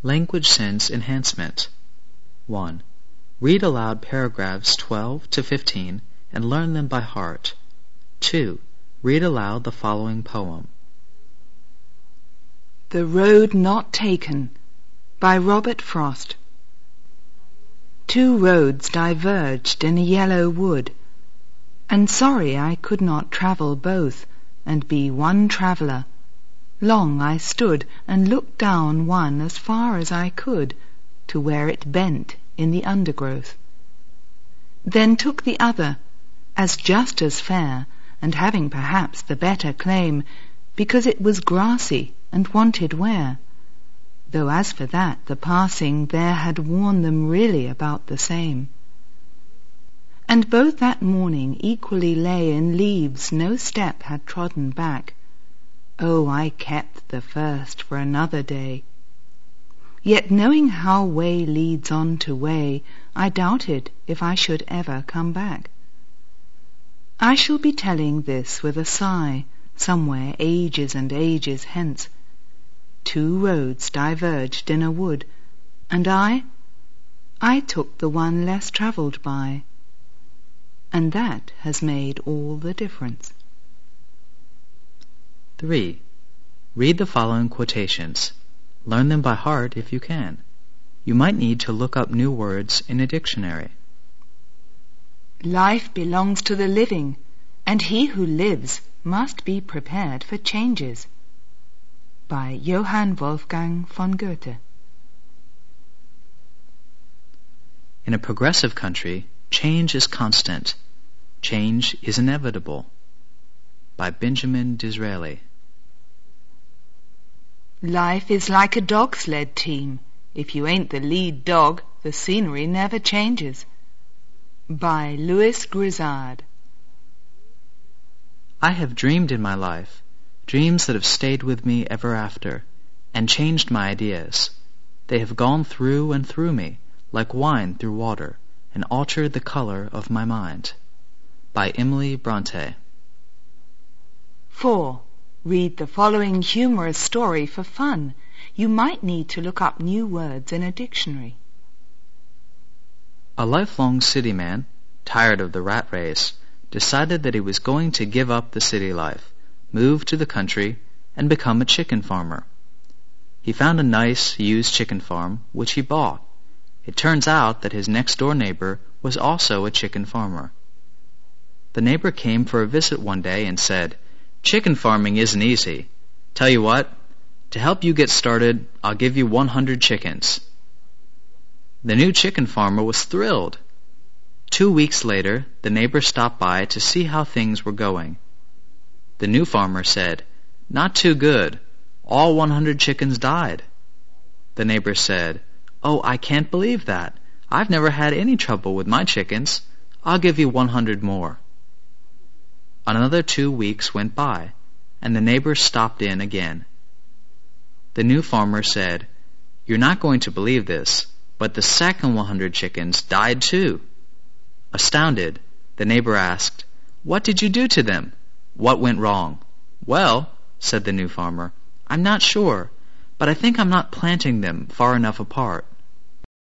Language Sense Enhancement. 1. Read aloud paragraphs 12 to 15 and learn them by heart. 2. Read aloud the following poem. The Road Not Taken by Robert Frost. 2 roads diverged in a yellow wood, and sorry I could not travel both and be one traveller. Long I stood and looked down one as far as I could to where it bent in the undergrowth. Then took the other, as just as fair, and having perhaps the better claim, because it was grassy and wanted wear, though as for that the passing there had worn them really about the same. And both that morning equally lay in leaves no step had trodden back. Oh, I kept the first for another day. Yet knowing how way leads on to way, I doubted if I should ever come back. I shall be telling this with a sigh, somewhere ages and ages hence. 2 roads diverged in a wood, and I took the one less travelled by. And that has made all the difference. 3. Read the following quotations. Learn them by heart if you can. You might need to look up new words in a dictionary. Life belongs to the living, and he who lives must be prepared for changes. By Johann Wolfgang von Goethe. In a progressive country, change is constant. Change is inevitable. By Benjamin Disraeli. Life is like a dog sled team. If you ain't the lead dog, the scenery never changes. By Louis Grizzard. I have dreamed in my life, dreams that have stayed with me ever after, and changed my ideas. They have gone through and through me, like wine through water, and altered the color of my mind. By Emily Bronte. 4. Read the following humorous story for fun. You might need to look up new words in a dictionary. A lifelong city man, tired of the rat race, decided that he was going to give up the city life, move to the country, and become a chicken farmer. He found a nice, used chicken farm, which he bought. It turns out that his next-door neighbor was also a chicken farmer. The neighbor came for a visit one day and said, "Chicken farming isn't easy. Tell you what, to help you get started, I'll give you 100 chickens." The new chicken farmer was thrilled. 2 weeks later, the neighbor stopped by to see how things were going. The new farmer said, "Not too good. All 100 chickens died." The neighbor said, "Oh, I can't believe that. I've never had any trouble with my chickens. I'll give you 100 more." Another 2 weeks went by, and the neighbor stopped in again. The new farmer said, "You're not going to believe this, but the second 100 chickens died too." Astounded, the neighbor asked, "What did you do to them? What went wrong?" "Well," said the new farmer, "I'm not sure, but I think I'm not planting them far enough apart."